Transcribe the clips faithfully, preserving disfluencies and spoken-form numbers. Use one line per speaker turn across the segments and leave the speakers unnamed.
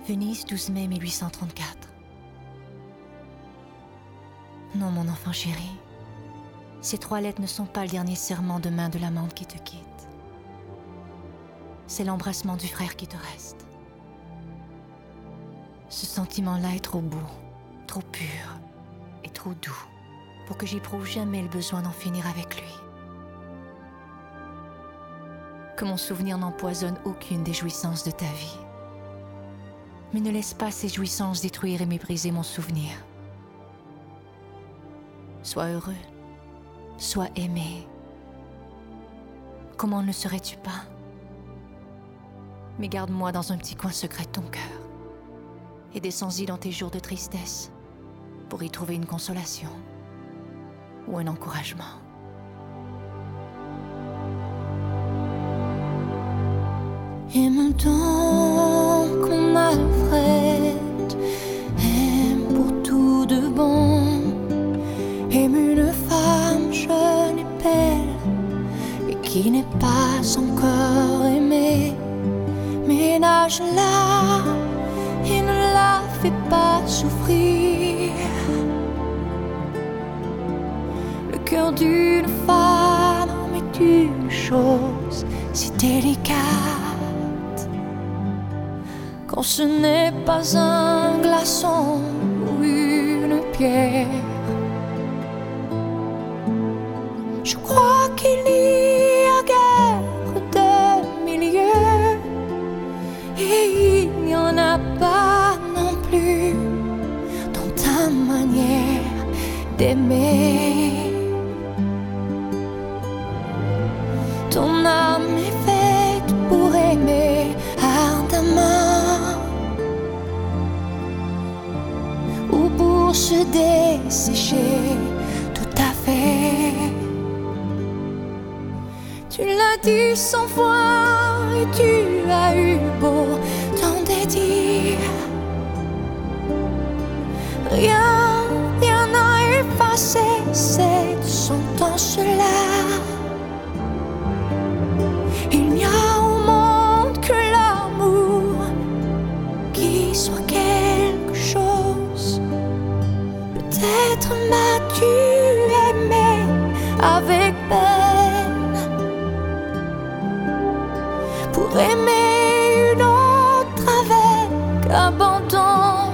Venise, douze mai mille huit cent trente-quatre. Non, mon enfant chéri, ces trois lettres ne sont pas le dernier serment de main de l'amante qui te quitte. C'est l'embrassement du frère qui te reste. Ce sentiment-là est trop beau, trop pur et trop doux pour que j'éprouve jamais le besoin d'en finir avec lui. Que mon souvenir n'empoisonne aucune des jouissances de ta vie. Mais ne laisse pas ces jouissances détruire et mépriser mon souvenir. Sois heureux, sois aimé. Comment ne le serais-tu pas? Mais garde-moi dans un petit coin secret de ton cœur et descends-y dans tes jours de tristesse pour y trouver une consolation ou un encouragement.
Aime donc mon Alfred, aime pour tout de bon. Aime une femme jeune et belle et qui n'est pas encore aimée. Ménage-la et ne la fais pas souffrir. Le cœur d'une femme est une chose si délicate. Quand ce n'est pas un glaçon ou une pierre. Je crois qu'il n'y a guère de milieu et il n'y en a pas non plus dans ta manière d'aimer. Ton âme est faite pour aimer ardemment ou pour se dessécher tout à fait. Tu l'as dit cent fois et tu as eu beau t'en dédire. Rien, rien n'a effacé cette sentence-là. Il n'y a au monde que l'amour qui soit quelque chose. Peut-être m'as-tu aimé avec peine pour aimer une autre avec abandon.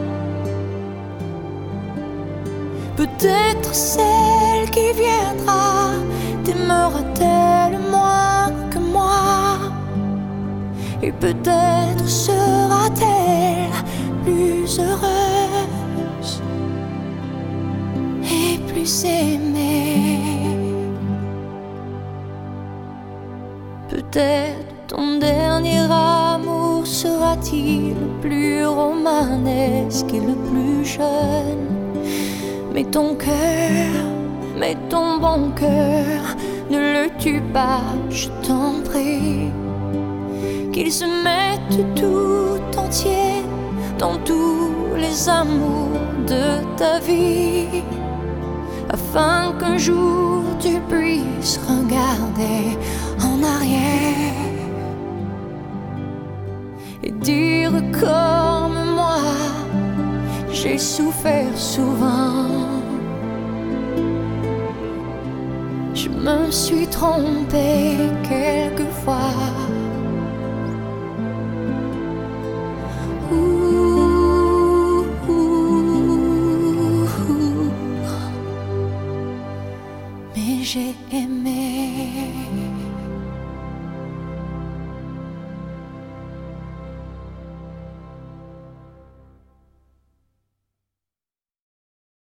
Peut-être celle qui viendra t'aimera-t-elle moins que moi. Et peut-être sera-t-elle plus heureuse et plus aimée. Peut-être ton dernier amour sera-t-il le plus romanesque et le plus jeune. Mais ton cœur, mais ton bon cœur, ne le tue pas, je t'en prie. Qu'il se mette tout entier dans tous les amours de ta vie, afin qu'un jour tu puisses regarder en arrière et dire comme moi, j'ai souffert souvent. Je me suis trompée quelquefois. Ouh, ouh, ouh. Mais j'ai aimé.